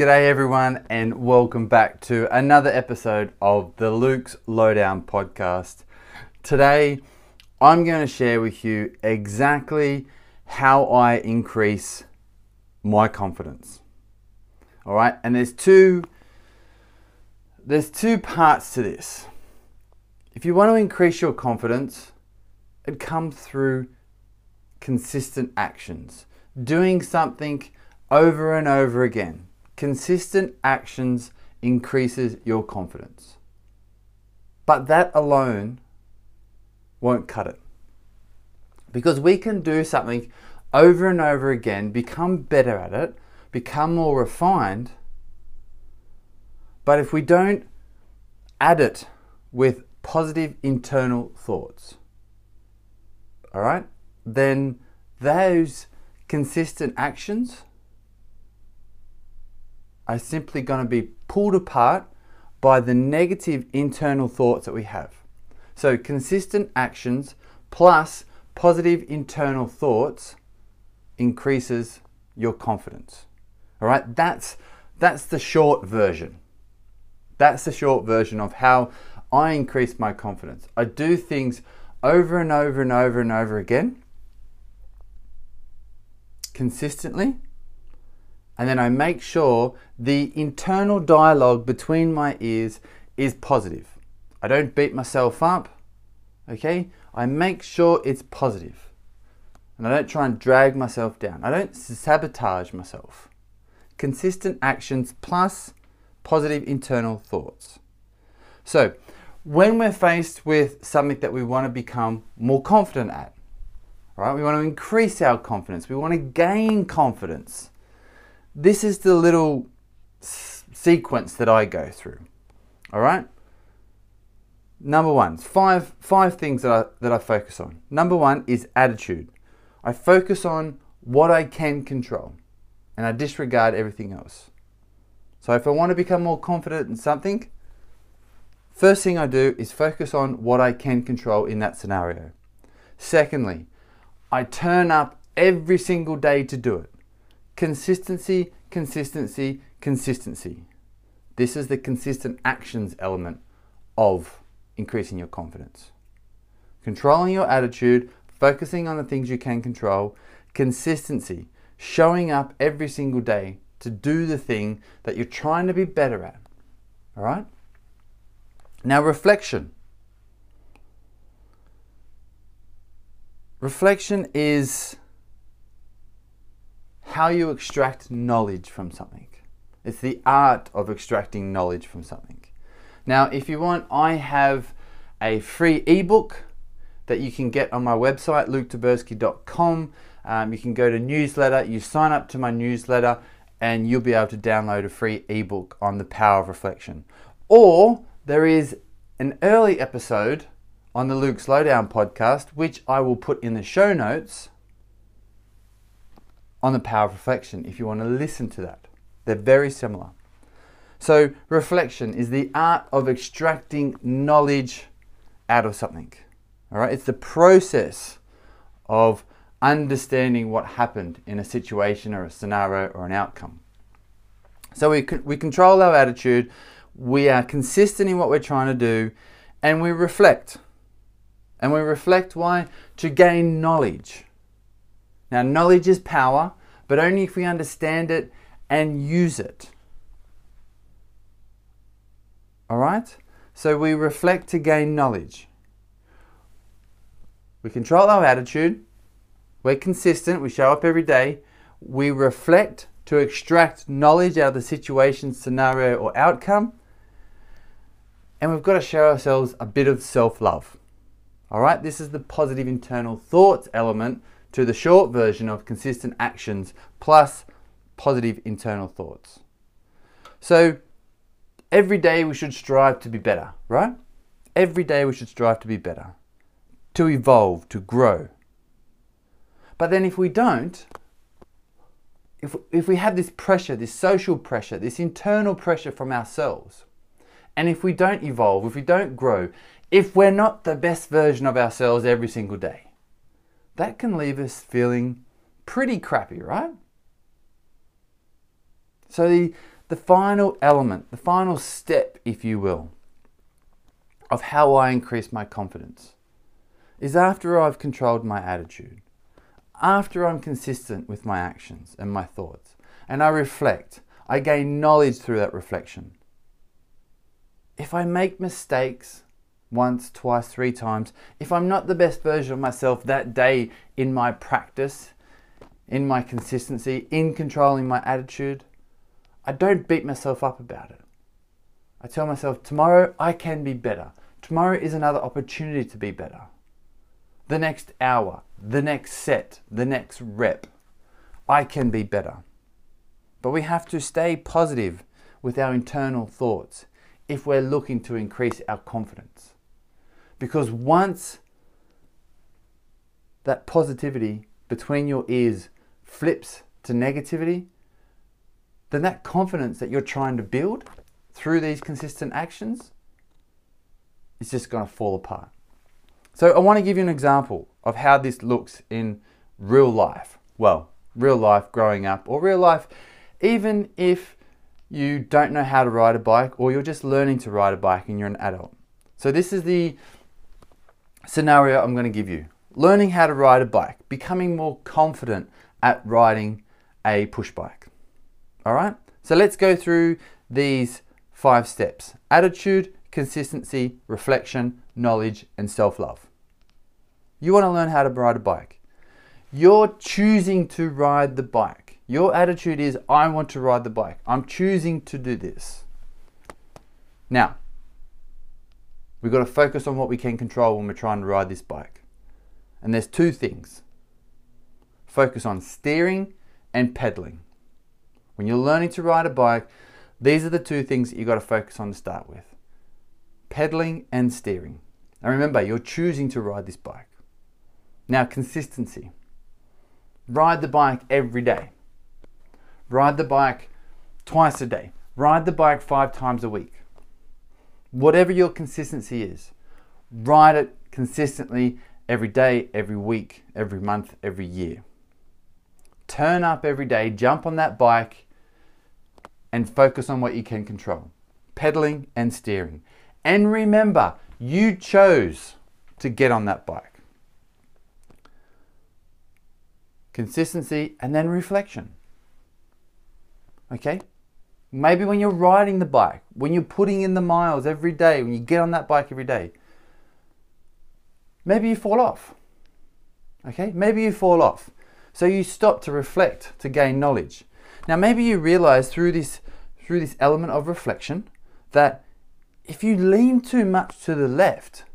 G'day everyone, and welcome back to another episode of the Luke's Lowdown podcast. Today, I'm going to share with you exactly how I increase my confidence. All right, and there's two parts to this. If you want to increase your confidence, it comes through consistent actions, doing something over and over again. Consistent actions increases your confidence. But that alone won't cut it. Because we can do something over and over again, become better at it, become more refined, but if we don't add it with positive internal thoughts, all right, then those consistent actions are simply going to be pulled apart by the negative internal thoughts that we have. So consistent actions plus positive internal thoughts increases your confidence. All right, that's the short version. That's the short version of how I increase my confidence. I do things over and over and over and over again, consistently, and then I make sure the internal dialogue between my ears is positive. I don't beat myself up, okay? I make sure it's positive. And I don't try and drag myself down. I don't sabotage myself. Consistent actions plus positive internal thoughts. So, when we're faced with something that we want to become more confident at, right? We want to increase our confidence. We want to gain confidence. This is the little sequence that I go through. All right. Number one, five things that I focus on. Number one is attitude. I focus on what I can control, and I disregard everything else. So if I want to become more confident in something, first thing I do is focus on what I can control in that scenario. Secondly, I turn up every single day to do it. Consistency, consistency, consistency. This is the consistent actions element of increasing your confidence. Controlling your attitude, focusing on the things you can control, consistency, showing up every single day to do the thing that you're trying to be better at. All right? Now, reflection. Reflection is how you extract knowledge from something. It's the art of extracting knowledge from something. Now, if you want, I have a free ebook that you can get on my website, luketaberski.com. You can go to newsletter, you sign up to my newsletter, and you'll be able to download a free ebook on the power of reflection. Or there is an early episode on the Luke's Lowdown podcast, which I will put in the show notes, on the power of reflection, if you want to listen to that. They're very similar. So reflection is the art of extracting knowledge out of something. All right, it's the process of understanding what happened in a situation or a scenario or an outcome. So we control our attitude, we are consistent in what we're trying to do, and we reflect. And we reflect why? To gain knowledge. Now, knowledge is power, but only if we understand it and use it. All right? So we reflect to gain knowledge. We control our attitude. We're consistent. We show up every day. We reflect to extract knowledge out of the situation, scenario, or outcome. And we've got to show ourselves a bit of self-love. All right? This is the positive internal thoughts element to the short version of consistent actions plus positive internal thoughts. So every day we should strive to be better, right? Every day we should strive to be better, to evolve, to grow. But then if we don't, if we have this pressure, this social pressure, this internal pressure from ourselves, and if we don't evolve, if we don't grow, if we're not the best version of ourselves every single day, that can leave us feeling pretty crappy, right? So the final element, the final step, if you will, of how I increase my confidence is after I've controlled my attitude, after I'm consistent with my actions and my thoughts, and I reflect, I gain knowledge through that reflection. If I make mistakes once, twice, 3 times, if I'm not the best version of myself that day in my practice, in my consistency, in controlling my attitude, I don't beat myself up about it. I tell myself, tomorrow I can be better. Tomorrow is another opportunity to be better. The next hour, the next set, the next rep, I can be better. But we have to stay positive with our internal thoughts if we're looking to increase our confidence. Because once that positivity between your ears flips to negativity, then that confidence that you're trying to build through these consistent actions is just going to fall apart. So I want to give you an example of how this looks in real life. Well, real life growing up, or real life even if you don't know how to ride a bike, or you're just learning to ride a bike and you're an adult. So this is the scenario I'm going to give you. Learning how to ride a bike, becoming more confident at riding a push bike. All right, so let's go through these 5 steps: attitude, consistency, reflection, knowledge, and self-love. You want to learn how to ride a bike. You're choosing to ride the bike. Your attitude is, I want to ride the bike. I'm choosing to do this. Now, we've got to focus on what we can control when we're trying to ride this bike. And there's 2 things. Focus on steering and pedaling. When you're learning to ride a bike, these are the 2 things that you've got to focus on to start with. Pedaling and steering. And remember, you're choosing to ride this bike. Now, consistency. Ride the bike every day. Ride the bike twice a day. Ride the bike 5 times a week. Whatever your consistency is, ride it consistently every day, every week, every month, every year. Turn up every day, jump on that bike, and focus on what you can control. Pedaling and steering. And remember, you chose to get on that bike. Consistency and then reflection. Okay? Maybe when you're riding the bike, when you're putting in the miles every day, when you get on that bike every day, maybe you fall off. Okay? Maybe you fall off. So you stop to reflect, to gain knowledge. Now maybe you realize through this element of reflection that if you lean too much to the left,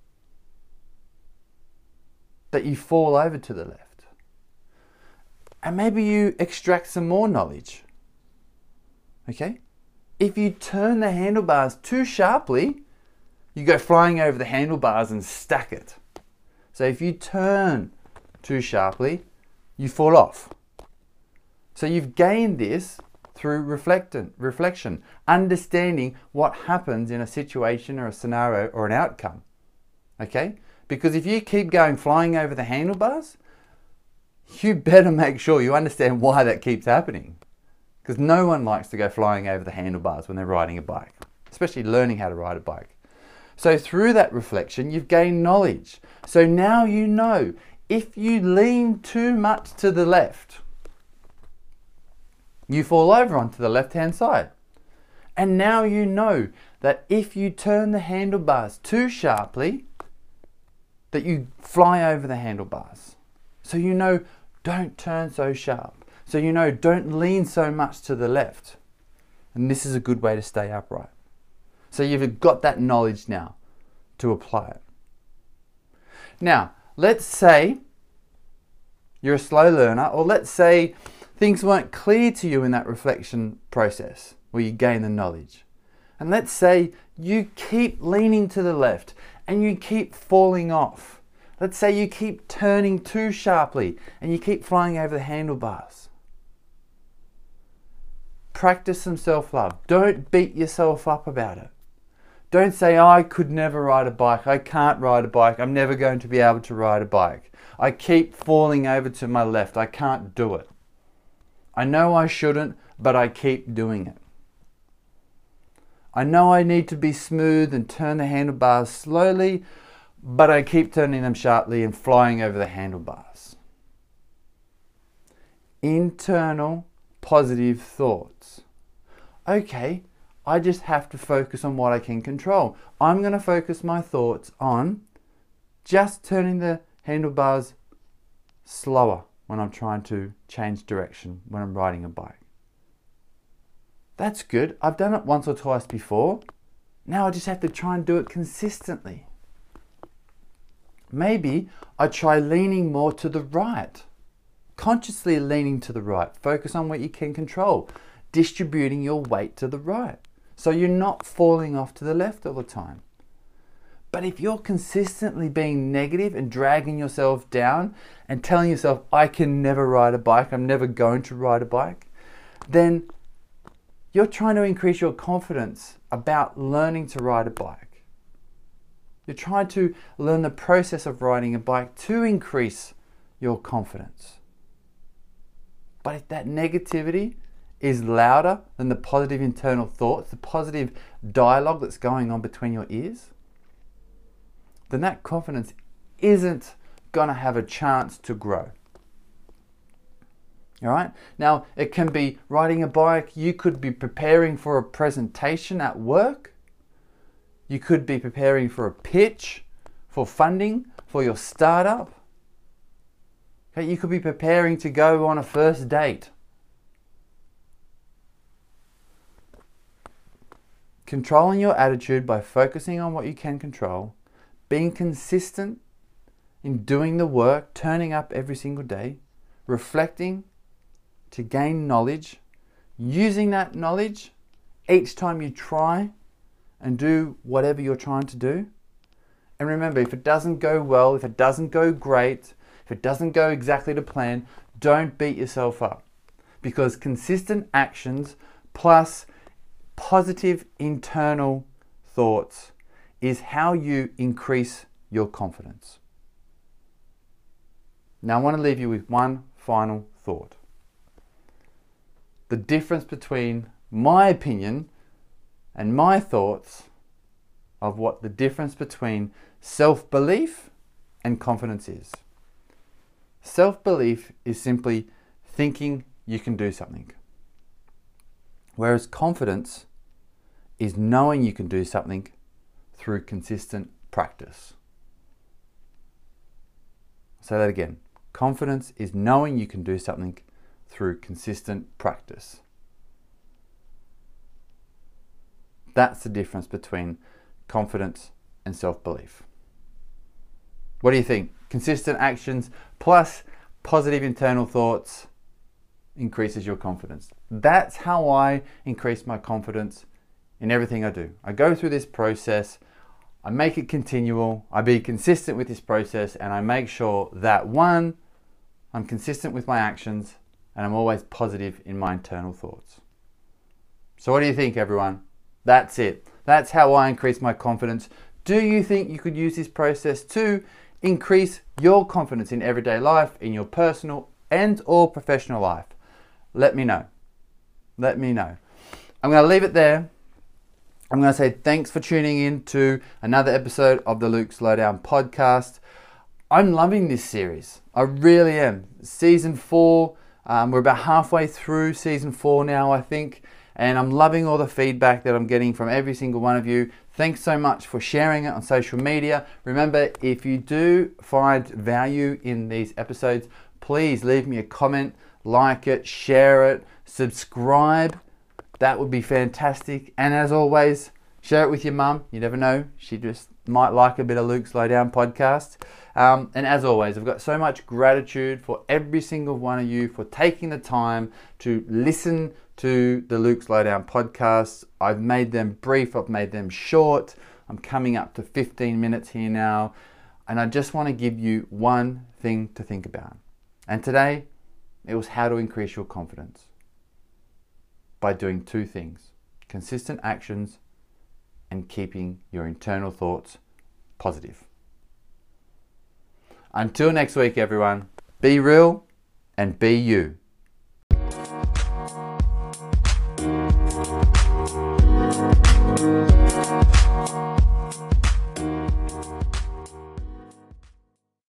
that you fall over to the left. And maybe you extract some more knowledge. Okay? If you turn the handlebars too sharply, you go flying over the handlebars and stack it. So if you turn too sharply, you fall off. So you've gained this through reflection, understanding what happens in a situation or a scenario or an outcome. Okay? Because if you keep going flying over the handlebars, you better make sure you understand why that keeps happening. Because no one likes to go flying over the handlebars when they're riding a bike, especially learning how to ride a bike. So through that reflection, you've gained knowledge. So now you know if you lean too much to the left, you fall over onto the left-hand side. And now you know that if you turn the handlebars too sharply, that you fly over the handlebars. So you know, don't turn so sharp. So you know, don't lean so much to the left. And this is a good way to stay upright. So you've got that knowledge now to apply it. Now, let's say you're a slow learner, or let's say things weren't clear to you in that reflection process where you gain the knowledge. And let's say you keep leaning to the left and you keep falling off. Let's say you keep turning too sharply and you keep flying over the handlebars. Practice some self-love. Don't beat yourself up about it. Don't say, oh, I could never ride a bike. I can't ride a bike. I'm never going to be able to ride a bike. I keep falling over to my left. I can't do it. I know I shouldn't, but I keep doing it. I know I need to be smooth and turn the handlebars slowly, but I keep turning them sharply and flying over the handlebars. Internal positive thoughts. Okay, I just have to focus on what I can control. I'm going to focus my thoughts on just turning the handlebars slower when I'm trying to change direction when I'm riding a bike. That's good. I've done it once or twice before. Now I just have to try and do it consistently. Maybe I try leaning more to the right. Consciously leaning to the right. Focus on what you can control. Distributing your weight to the right. So you're not falling off to the left all the time. But if you're consistently being negative and dragging yourself down and telling yourself, I can never ride a bike, I'm never going to ride a bike, then you're trying to increase your confidence about learning to ride a bike. You're trying to learn the process of riding a bike to increase your confidence. But if that negativity is louder than the positive internal thoughts, the positive dialogue that's going on between your ears, then that confidence isn't going to have a chance to grow. All right? Now, it can be riding a bike. You could be preparing for a presentation at work. You could be preparing for a pitch, for funding, for your startup. Okay? You could be preparing to go on a first date. Controlling your attitude by focusing on what you can control, being consistent in doing the work, turning up every single day, reflecting to gain knowledge, using that knowledge each time you try and do whatever you're trying to do. And remember, if it doesn't go well, if it doesn't go great, if it doesn't go exactly to plan, don't beat yourself up. Because consistent actions plus positive internal thoughts is how you increase your confidence. Now I want to leave you with one final thought. The difference between my opinion and my thoughts of what the difference between self-belief and confidence is. Self-belief is simply thinking you can do something. Whereas confidence is knowing you can do something through consistent practice. I'll say that again. Confidence is knowing you can do something through consistent practice. That's the difference between confidence and self-belief. What do you think? Consistent actions plus positive internal thoughts increases your confidence. That's how I increase my confidence in everything I do. I go through this process, I make it continual, I be consistent with this process, and I make sure that one, I'm consistent with my actions, and I'm always positive in my internal thoughts. So what do you think, everyone? That's it. That's how I increase my confidence. Do you think you could use this process to increase your confidence in everyday life, in your personal and or professional life? Let me know. Let me know. I'm going to leave it there. I'm going to say thanks for tuning in to another episode of the Luke Slowdown podcast. I'm loving this series. I really am. Season 4, we're about halfway through season 4 now, I think. And I'm loving all the feedback that I'm getting from every single one of you. Thanks so much for sharing it on social media. Remember, if you do find value in these episodes, please leave me a comment, like it, share it, subscribe. That would be fantastic. And as always, share it with your mum. You never know. She just might like a bit of Luke Slowdown podcast. And as always, I've got so much gratitude for every single one of you for taking the time to listen to the Luke Slowdown podcast. I've made them brief. I've made them short. I'm coming up to 15 minutes here now. And I just want to give you one thing to think about. And today, it was how to increase your confidence by doing two things: consistent actions and keeping your internal thoughts positive. Until next week, everyone, be real and be you.